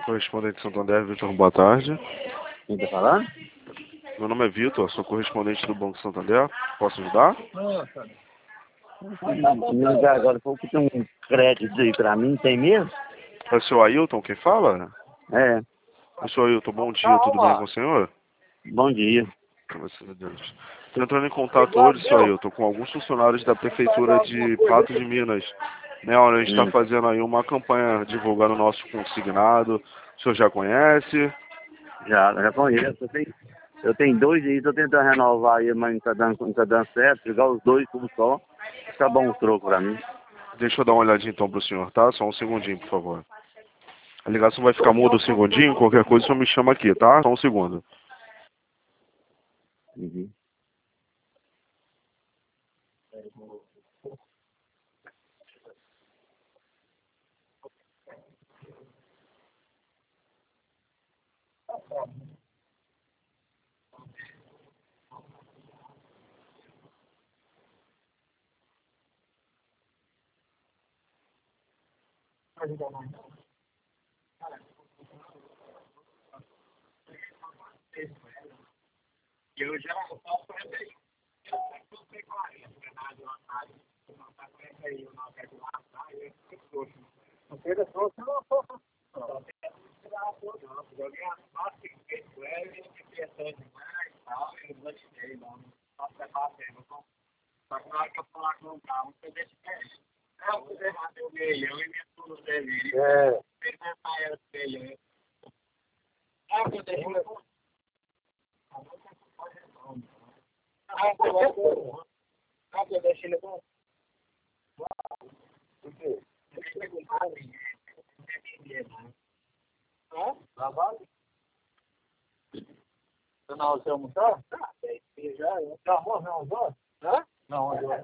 Correspondente Santander, Vitor, boa tarde. Quem tá falando? Meu nome é Vitor, sou correspondente do Banco Santander. Posso ajudar? Me ligar agora, falou que tem um crédito aí pra mim, tem mesmo? É o senhor Ailton quem fala? É, O senhor Ailton, bom dia, tudo bem com o senhor? bom dia. Graças a Deus. Estou entrando em contato hoje, senhor Ailton, com alguns funcionários da Prefeitura de Patos de Minas, né, onde a gente está fazendo aí uma campanha divulgando o nosso consignado. O senhor já conhece? Já conheço. Eu tenho dois aí, tô tentando renovar aí, mas não tá dando certo. Pegar os dois tudo só, tá bom o troco pra mim. Deixa eu dar uma olhadinha então pro senhor, tá? Só um segundinho, por favor. A ligação vai ficar muda um segundinho, qualquer coisa o senhor me chama aqui, tá? Só um segundo. Uhum. É. Tá na hora de você almoçar? Já. Tá almoço, não almoçou? Hã? Não, agora.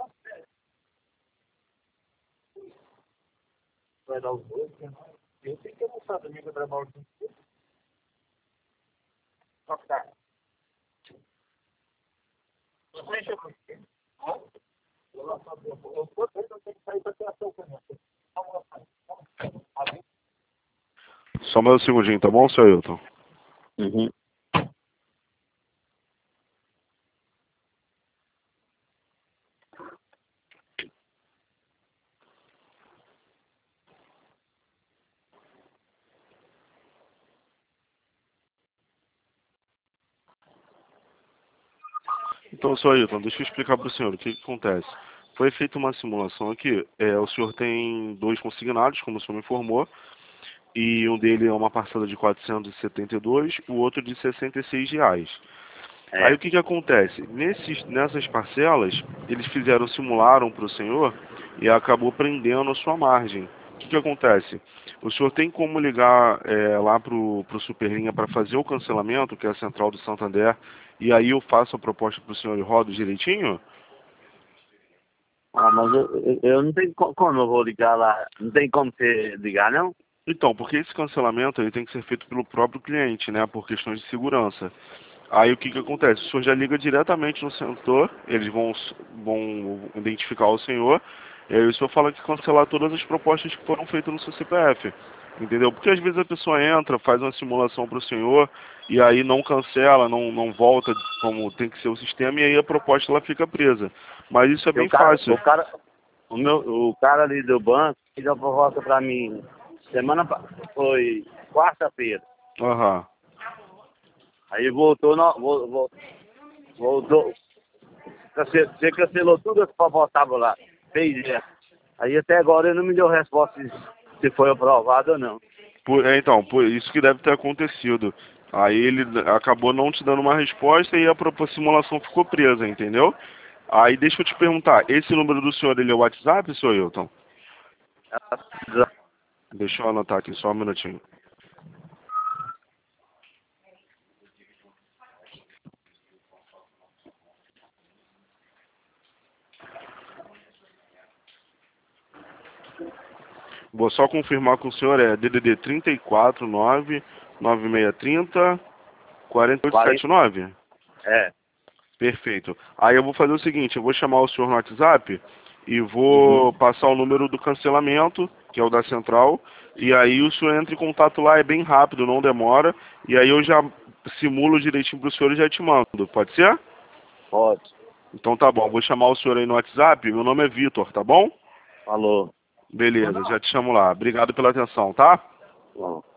Vai dar os dois? Eu tenho que almoçar também, que eu trabalho com você. Só que tá. Você encheu com você? Hã? Eu tenho que sair pra ter ação com você. Só mais um segundinho, tá bom, senhor Ailton? Uhum. Então, senhor Ailton, deixa eu explicar para o senhor o que acontece. Foi feita uma simulação aqui. O senhor tem dois consignados, como o senhor me informou, e um dele é uma parcela de 472, o outro de R$ 66. É. Aí o que que acontece? Nessas parcelas, eles simularam para o senhor e acabou prendendo a sua margem. O que que acontece? O senhor tem como ligar lá pro Superlinha para fazer o cancelamento, que é a central do Santander, e aí eu faço a proposta para o senhor e rodo direitinho? Ah, mas eu não tenho como eu vou ligar lá. Não tem como você ligar, não? Então, porque esse cancelamento ele tem que ser feito pelo próprio cliente, né, por questões de segurança. Aí o que que acontece? O senhor já liga diretamente no setor, eles vão identificar o senhor, e aí o senhor fala que cancelar todas as propostas que foram feitas no seu CPF. Entendeu? Porque às vezes a pessoa entra, faz uma simulação para o senhor, e aí não cancela, não volta como tem que ser o sistema, e aí a proposta ela fica presa. Mas isso é Porque bem fácil. o cara ali do banco fez a proposta pra mim foi quarta-feira. Aham. Aí voltou, voltou, você cancelou tudo que votava lá. Fez essa. Aí até agora ele não me deu resposta se foi aprovado ou não. Então, por isso que deve ter acontecido. Aí ele acabou não te dando uma resposta e a simulação ficou presa, entendeu? Aí deixa eu te perguntar, esse número do senhor, ele é o WhatsApp, senhor Hilton? Deixa eu anotar aqui, só um minutinho. Vou só confirmar com o senhor, é DDD 34 9 9630 4879? É. Perfeito. Aí eu vou fazer o seguinte, eu vou chamar o senhor no WhatsApp e vou passar o número do cancelamento, que é o da central, e aí o senhor entra em contato lá, é bem rápido, não demora, e aí eu já simulo direitinho pro senhor e já te mando, pode ser? Pode. Então tá bom, vou chamar o senhor aí no WhatsApp, meu nome é Vitor, tá bom? Falou. Beleza, já te chamo lá. Obrigado pela atenção, tá? Bom.